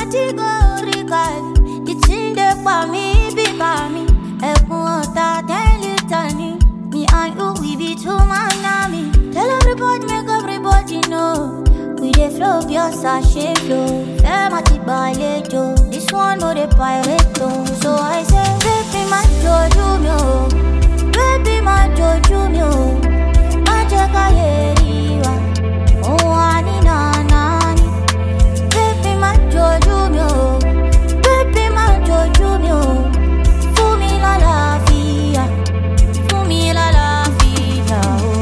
categorical. It's in the for me, be by me. Everyone me and you, we be two man army. Tell everybody, make everybody know. We the flow, your sachet flow. Fermati balletto. This one no the pirate tone. So I say, baby, my jojo mio. Baby, my jojo mio. Majaka yeriwa. Oh, ani na nani. Baby, my jojo mio. Baby, my jojo mio. Fumi la la fia. Fumi la la fia.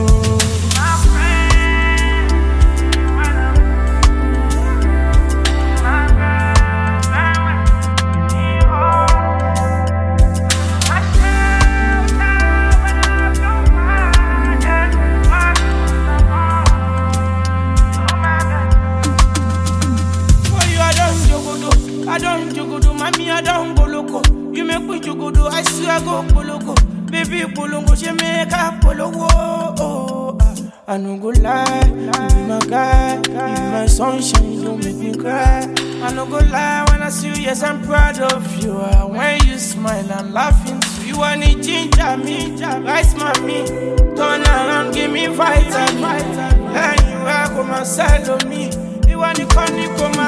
I don't jogodo, mommy, I don't go loco. You make me jogodo, I swear go poloko. Baby, polongo, she make a polowo. I no go lie, you be my guy, you be my sunshine, you don't make me cry. I no go lie when I see you, yes, I'm proud of you. When you smile, I'm laughing too. You want it, ginger me, rice mommy. Turn around, give me vitamin. And you are come and sell on me. You want to come,